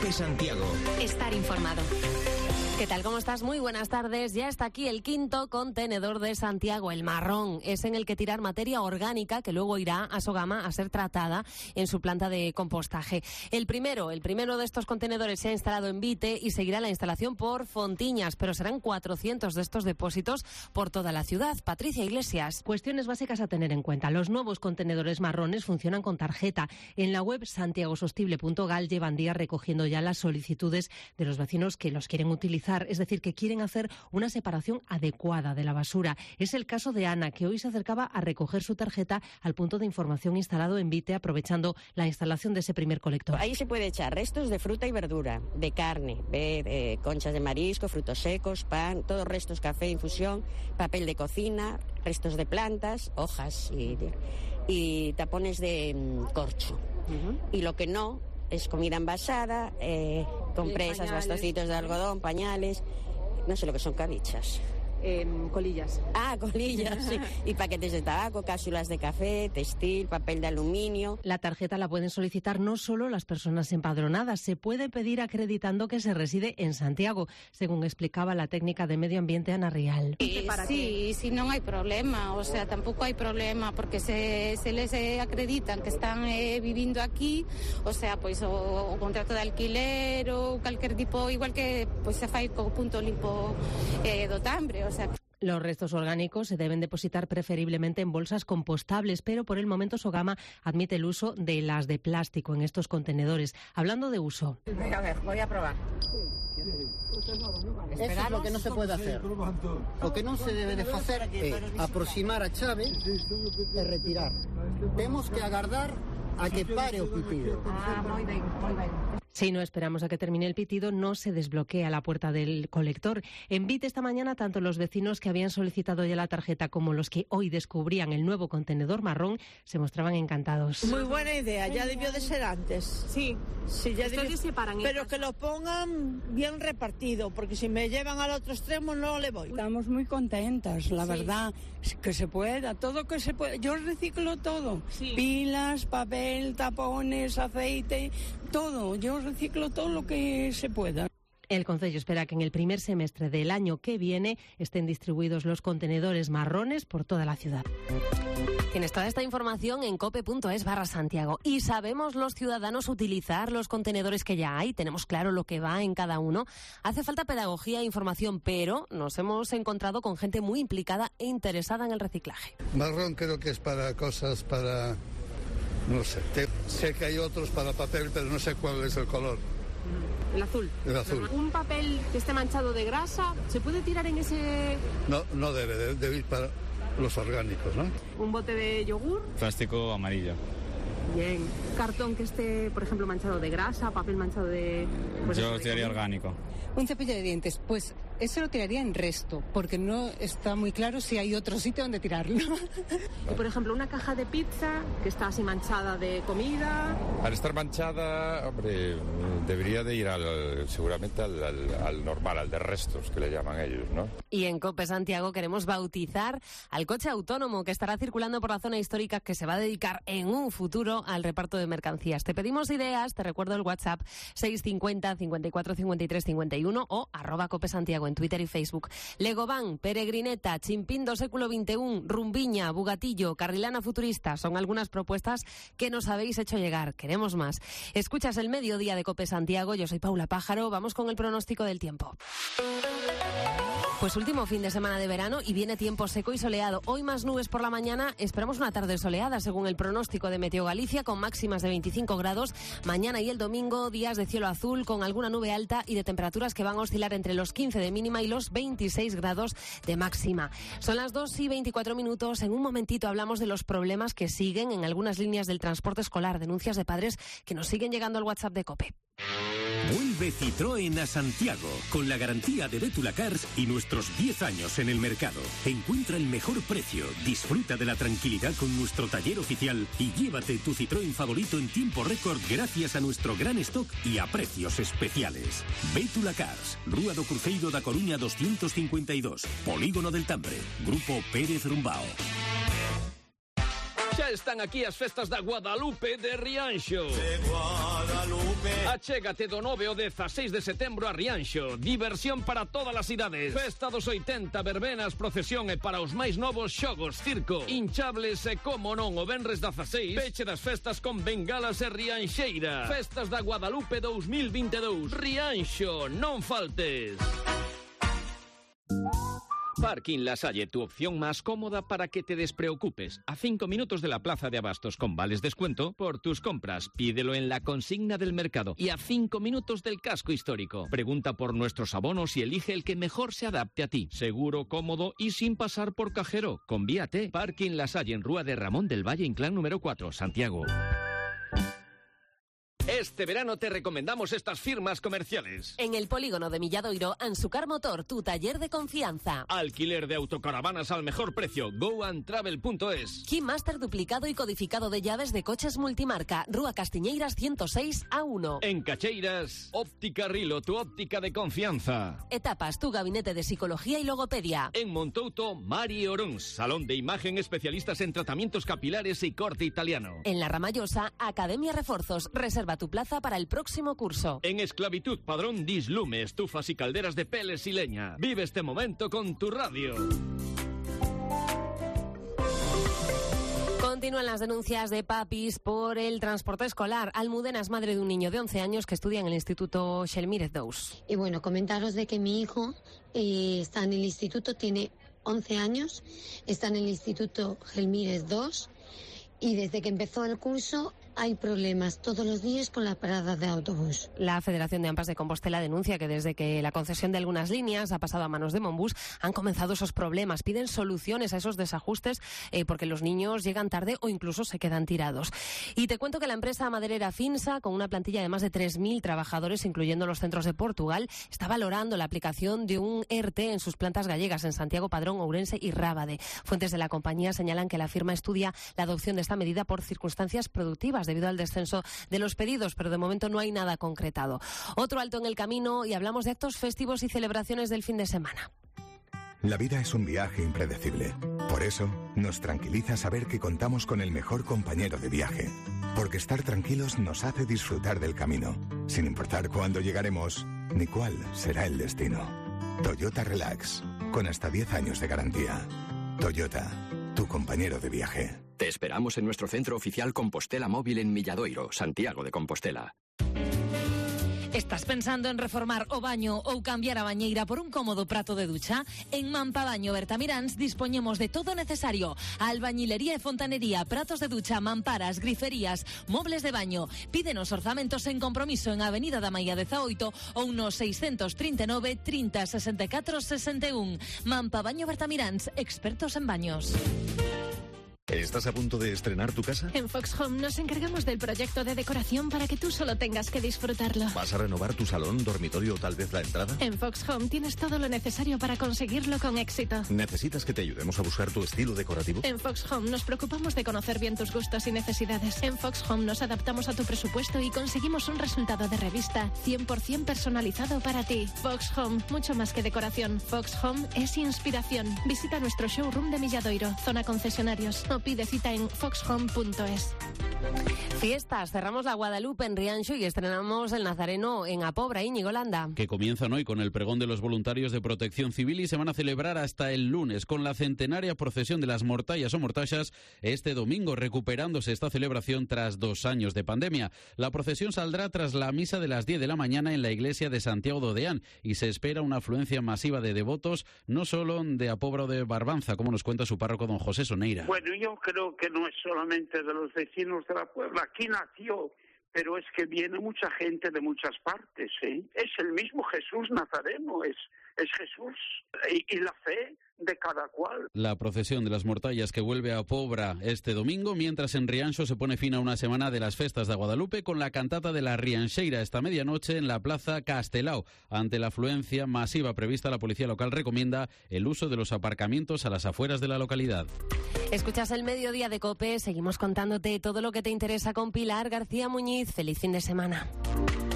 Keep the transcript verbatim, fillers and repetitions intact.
Cope Santiago. Estar informado. ¿Qué tal? ¿Cómo estás? Muy buenas tardes. Ya está aquí el quinto contenedor de Santiago, el marrón. Es en el que tirar materia orgánica que luego irá a Sogama a ser tratada en su planta de compostaje. El primero, el primero de estos contenedores se ha instalado en Vite y seguirá la instalación por Fontiñas, pero serán cuatrocientos de estos depósitos por toda la ciudad. Patricia Iglesias. Cuestiones básicas a tener en cuenta. Los nuevos contenedores marrones funcionan con tarjeta. En la web santiagosostible punto gal llevan días recogiendo ya las solicitudes de los vecinos que los quieren utilizar. Es decir, que quieren hacer una separación adecuada de la basura. Es el caso de Ana, que hoy se acercaba a recoger su tarjeta al punto de información instalado en Vite, aprovechando la instalación de ese primer colector. Ahí se puede echar restos de fruta y verdura, de carne, de, de conchas de marisco, frutos secos, pan, todos restos, café, infusión, papel de cocina, restos de plantas, hojas y, y tapones de um, corcho. Uh-huh. Y lo que no es comida envasada, eh, compresas, bastocitos de algodón, pañales, no sé lo que son, cabichas. Eh, colillas. Ah, colillas, sí. Y paquetes de tabaco, cápsulas de café, textil, papel de aluminio. La tarjeta la pueden solicitar no solo las personas empadronadas, se puede pedir acreditando que se reside en Santiago, según explicaba la técnica de medio ambiente Ana Rial. Sí, sí, sí, no hay problema, o sea, tampoco hay problema porque se, se les eh, acreditan que están eh, viviendo aquí, o sea, pues o, o contrato de alquiler o cualquier tipo, igual que pues se fai co punto limpo eh, do Tambre. O sea, los restos orgánicos se deben depositar preferiblemente en bolsas compostables, pero por el momento Sogama admite el uso de las de plástico en estos contenedores. Hablando de uso. A ver, voy a probar. Eso es lo que no se puede hacer. O que no se debe de hacer é aproximar a chave e retirar. Temos que agardar a que pare o pitido. Ah, moi ben, moi ben. Si no esperamos a que termine el pitido, no se desbloquea la puerta del colector. En Vite esta mañana, tanto los vecinos que habían solicitado ya la tarjeta como los que hoy descubrían el nuevo contenedor marrón se mostraban encantados. Muy buena idea, ya debió de ser antes. Sí, sí ya debió, separan pero que lo pongan bien repartido, porque si me llevan al otro extremo no le voy. Estamos muy contentas, la sí. verdad, que se pueda, todo que se pueda. Yo reciclo todo, sí. Pilas, papel, tapones, aceite, todo. Yo reciclo todo lo que se pueda. El Concello espera que en el primer semestre del año que viene estén distribuidos los contenedores marrones por toda la ciudad. Tienes toda esta información en cope punto es barra Santiago. Y sabemos los ciudadanos utilizar los contenedores que ya hay, tenemos claro lo que va en cada uno. Hace falta pedagogía e información, pero nos hemos encontrado con gente muy implicada e interesada en el reciclaje. Marrón creo que es para cosas para... no sé, te, sé que hay otros para papel, pero no sé cuál es el color. El azul. El azul. Un papel que esté manchado de grasa, ¿se puede tirar en ese...? No, no debe, debe, debe ir para los orgánicos, ¿no? Un bote de yogur. Plástico amarillo. Bien. Cartón que esté, por ejemplo, manchado de grasa, papel manchado de... Pues Yo lo tiraría orgánico. Un cepillo de dientes, pues eso lo tiraría en resto, porque no está muy claro si hay otro sitio donde tirarlo. Y por ejemplo, una caja de pizza que está así manchada de comida. Al estar manchada, hombre, debería de ir al, seguramente al, al, al normal, al de restos, que le llaman ellos, ¿no? Y en Cope Santiago queremos bautizar al coche autónomo que estará circulando por la zona histórica, que se va a dedicar en un futuro al reparto de mercancías. Te pedimos ideas, te recuerdo el WhatsApp seis cincuenta, cincuenta y cuatro, cincuenta y tres, cincuenta y uno o arroba Cope Santiago en Twitter y Facebook. Legovan, Peregrineta, Chimpindo Século veintiuno, Rumbiña, Bugatillo, Carrilana Futurista son algunas propuestas que nos habéis hecho llegar. Queremos más. Escuchas el mediodía de Cope Santiago, yo soy Paula Pájaro, vamos con el pronóstico del tiempo. Pues último fin de semana de verano y viene tiempo seco y soleado. Hoy más nubes por la mañana, esperamos una tarde soleada según el pronóstico de Meteo Galicia con máximas de veinticinco grados. Mañana y el domingo días de cielo azul con alguna nube alta y de temperaturas que van a oscilar entre los quince de mínima y los veintiséis grados de máxima. Son las dos y veinticuatro minutos. En un momentito hablamos de los problemas que siguen en algunas líneas del transporte escolar. Denuncias de padres que nos siguen llegando al WhatsApp de COPE. Vuelve Citroën a Santiago, con la garantía de Bétula Cars y nuestros diez años en el mercado. Encuentra el mejor precio, disfruta de la tranquilidad con nuestro taller oficial y llévate tu Citroën favorito en tiempo récord gracias a nuestro gran stock y a precios especiales. Bétula Cars, Rúa do Cruceiro da Coruña doscientos cincuenta y dos, Polígono del Tambre, Grupo Pérez Rumbao. Xa están aquí as festas da Guadalupe de Rianxo. De Guadalupe. Achégate do nove ao dezasseis de setembro a Rianxo. Diversión para todas as idades. Festa dos oitenta, verbenas, procesión e para os máis novos xogos, circo, hinchables e como non o venres dezasseis, peche das festas con bengalas e rianxeira. Festas da Guadalupe dous mil vinte e dous. Rianxo, non faltes. Parking La Salle, tu opción más cómoda para que te despreocupes. A cinco minutos de la plaza de abastos con vales descuento por tus compras. Pídelo en la consigna del mercado. Y a cinco minutos del casco histórico. Pregunta por nuestros abonos y elige el que mejor se adapte a ti. Seguro, cómodo y sin pasar por cajero. Convíate. Parking La Salle en Rúa de Ramón del Valle, Inclán número cuatro, Santiago. Este verano te recomendamos estas firmas comerciales. En el polígono de Milladoiro, Ansucar Motor, tu taller de confianza. Alquiler de autocaravanas al mejor precio. go and travel punto es. Keymaster duplicado y codificado de llaves de coches multimarca. Rúa Castiñeiras ciento seis A uno. En Cacheiras, Óptica Rilo, tu óptica de confianza. Etapas, tu gabinete de psicología y logopedia. En Montouto, Mari Orons, salón de imagen, especialistas en tratamientos capilares y corte italiano. En La Ramallosa, Academia Refuerzos, reserva tu plaza para el próximo curso. En Esclavitud Padrón, Dislume, estufas y calderas de peles y leña. Vive este momento con tu radio. Continúan las denuncias de papis por el transporte escolar. Almudena es madre de un niño de once años que estudia en el Instituto Xelmírez dos. Y bueno, comentaros de que mi hijo eh, está en el instituto, tiene once años, está en el Instituto Xelmírez dos y desde que empezó el curso hay problemas todos los días con la parada de autobús. La Federación de AMPAs de Compostela denuncia que desde que la concesión de algunas líneas ha pasado a manos de Monbus han comenzado esos problemas. Piden soluciones a esos desajustes eh, porque los niños llegan tarde o incluso se quedan tirados. Y te cuento que la empresa maderera Finsa, con una plantilla de más de tres mil trabajadores, incluyendo los centros de Portugal, está valorando la aplicación de un E R T E en sus plantas gallegas en Santiago, Padrón, Ourense y Rábade. Fuentes de la compañía señalan que la firma estudia la adopción de esta medida por circunstancias productivas debido al descenso de los pedidos, pero de momento no hay nada concretado. Otro alto en el camino y hablamos de actos festivos y celebraciones del fin de semana. La vida es un viaje impredecible. Por eso, nos tranquiliza saber que contamos con el mejor compañero de viaje. Porque estar tranquilos nos hace disfrutar del camino, sin importar cuándo llegaremos ni cuál será el destino. Toyota Relax, con hasta diez años de garantía. Toyota, tu compañero de viaje. Te esperamos en nuestro centro oficial Compostela Móvil en Milladoiro, Santiago de Compostela. Estás pensando en reformar o baño ou cambiar a bañeira por un cómodo prato de ducha? En Mampabaño Bertamiráns dispoñemos de todo necesario: albañilería e fontanería, pratos de ducha, mamparas, griferías, mobles de baño. Pídenos orzamentos en compromiso en Avenida da Maía dezaoito ou no seiscentos trinta e nove, trinta, sesenta e catro, sesenta e un. Mampabaño Bertamiráns, expertos en baños. ¿Estás a punto de estrenar tu casa? En Fox Home nos encargamos del proyecto de decoración para que tú solo tengas que disfrutarlo. ¿Vas a renovar tu salón, dormitorio o tal vez la entrada? En Fox Home tienes todo lo necesario para conseguirlo con éxito. ¿Necesitas que te ayudemos a buscar tu estilo decorativo? En Fox Home nos preocupamos de conocer bien tus gustos y necesidades. En Fox Home nos adaptamos a tu presupuesto y conseguimos un resultado de revista cien por ciento personalizado para ti. Fox Home, mucho más que decoración. Fox Home es inspiración. Visita nuestro showroom de Milladoiro, zona concesionarios. Pide cita en fox home punto es. Fiestas, cerramos la Guadalupe en Rianxo y estrenamos el Nazareno en Apobra, Íñigo Landa. Que comienzan hoy con el pregón de los voluntarios de Protección Civil y se van a celebrar hasta el lunes con la centenaria procesión de las mortallas o mortaxas este domingo, recuperándose esta celebración tras dos años de pandemia. La procesión saldrá tras la misa de las diez de la mañana en la iglesia de Santiago de Odeán y se espera una afluencia masiva de devotos, no solo de Apobra o de Barbanza, como nos cuenta su párroco don José Soneira. Bueno, yo creo que no es solamente de los vecinos de la Puebla, aquí nació, pero es que viene mucha gente de muchas partes, ¿eh? Es el mismo Jesús Nazareno, es, es Jesús y, y la fe de cada cual. La procesión de las mortallas que vuelve a Apobra este domingo, mientras en Rianxo se pone fin a una semana de las festas de Guadalupe con la cantata de la Rianxeira esta medianoche en la Plaza Castelao. Ante la afluencia masiva prevista, la policía local recomienda el uso de los aparcamientos a las afueras de la localidad. Escuchas el Mediodía de COPE, seguimos contándote todo lo que te interesa con Pilar García Muñiz. Feliz fin de semana.